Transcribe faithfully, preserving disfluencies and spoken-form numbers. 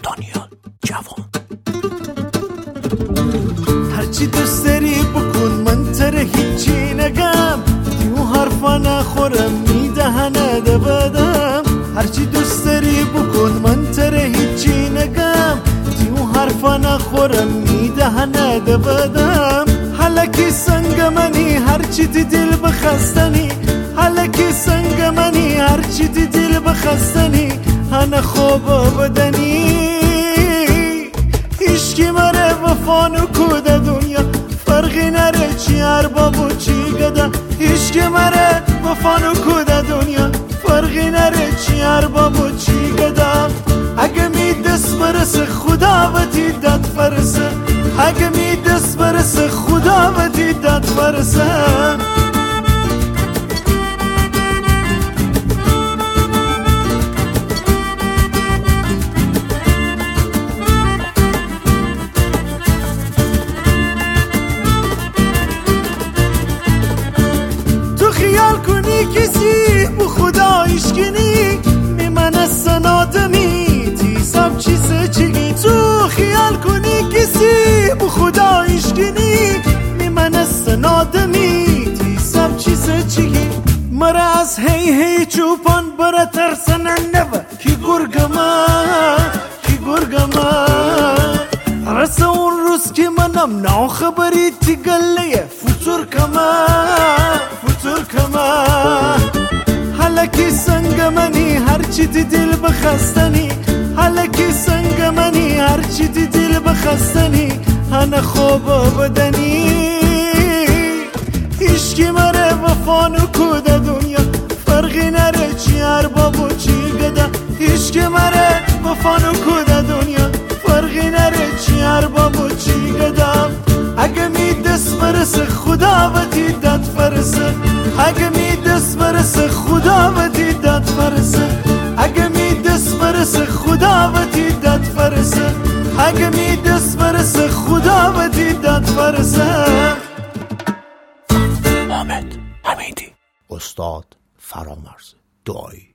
دانیال جوان. هرچی دوست داری بکن من تره هیچی نگم، دیو حرفا نخورم میدهنه ده بدم. هرچی دوست داری بکن من تره هیچی نگم، دیو حرفا نخورم میدهنه ده بدم. حلکی سنگ منی هرچی تی دل بخستنی، حلکی سنگ منی هرچی تی دل بخستنی، هنه خوب بدنی. هیچکی مره وفانو کوده دنیا، فرقی نره چی ارباب و چی گده. هیچکی مره وفانو کوده دنیا، فرقی نره چی ارباب و چی گده. اگه می دست برسه خدا و دیدت فرسه، اگه می دست برسه خدا و دیدت فرسه. خیال کنی کسی بو خدا ایشگینی میمنه سنادمی تی سب چیزه چگی. تو خیال کنی کسی بو خدا ایشگینی میمنه سنادمی تی سب چیزه چگی. مرا از هی هی چوپان برا ترسنن نوه کی گرگما کی گرگما. رسه اون روز که منم ناو خبری تی گله فتور کما فتور کما. حلکی سنگ منی هرچی تی دل بخستنی، حلکی سنگ منی هرچی تی دل بخستنی، هنه خوب بدنی. هیچکی مره وفانو کوده دنیا، فرقی نره چی ارباب و چی گده. هیچکی مره وفانو کوده دنیا، فرقی نره چی ارباب و چی گده. اگه می دست برسه خدا و دیدت فرسه، اگه می دست برسه خدا و دیدت فرسه. اگه می دست برسه خدا و دیدت فرسه، اگه می دست برسه خدا و دیدت فرسه. حامد حمیدی، استاد فرامرز دعایی.